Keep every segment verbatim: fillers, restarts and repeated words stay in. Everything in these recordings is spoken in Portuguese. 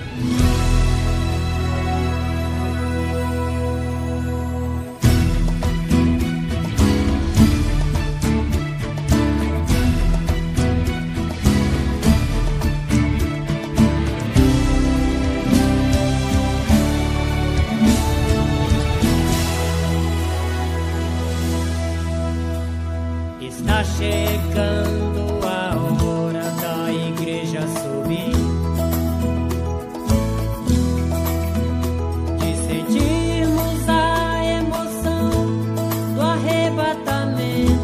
Está chegando a hora da igreja subir, de sentirmos a emoção do arrebatamento.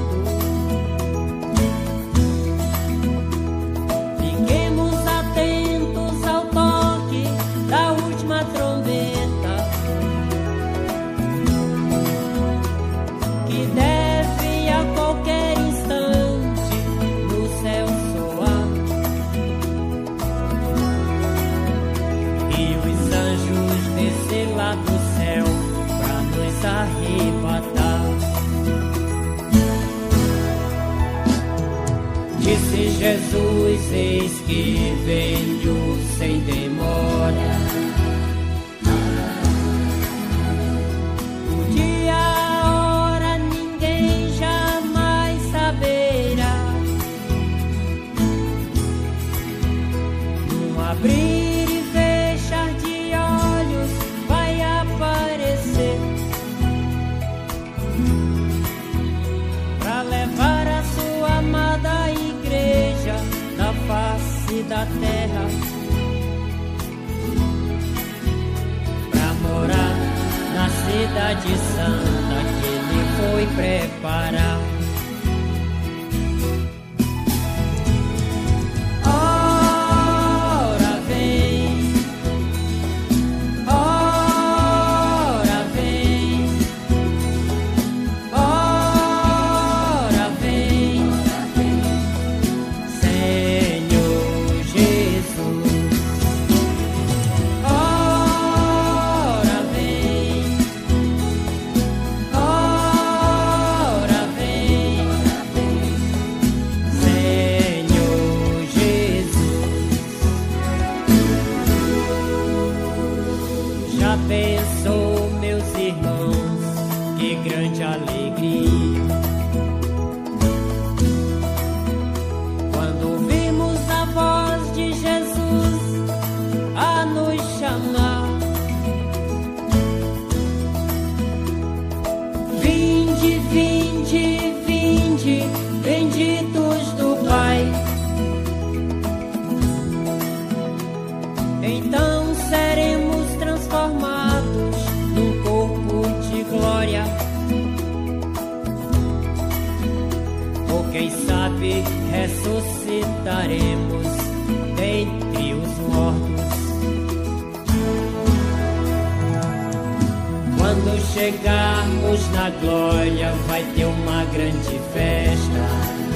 Fiquemos atentos ao toque da última trombeta, que deve a qualquer lá do céu pra nos arrebatar. Disse Jesus: eis que venho sem demora. O dia, a hora, ninguém jamais saberá. Num abrir face da terra, pra morar na cidade santa que Ele foi preparar. Ora vem, ora vem, ora vem, pensou, meus irmãos, que grande alegria quando ouvimos a voz de Jesus a nos chamar. Vinde, vinde, vinde, benditos do Pai. Então seremos transformados num corpo de glória, ou quem sabe ressuscitaremos dentre os mortos. Quando chegarmos na glória, vai ter uma grande festa.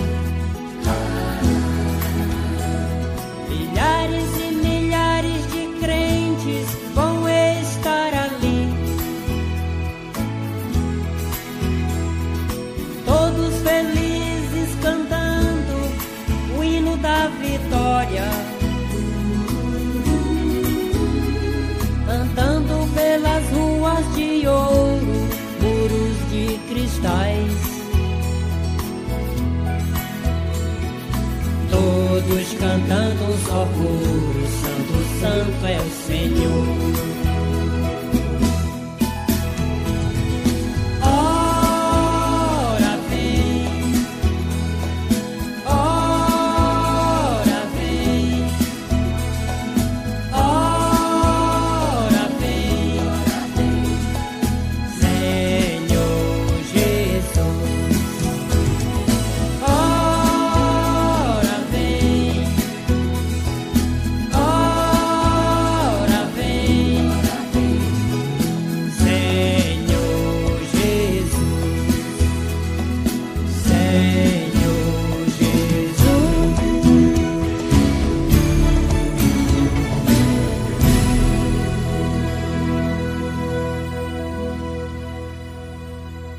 Milhares e milhares de crentes vão estar ali, todos felizes cantando o hino da vitória, andando pelas ruas de ouro, muros de cristais. Todos cantando só coro, santo, santo é o Senhor.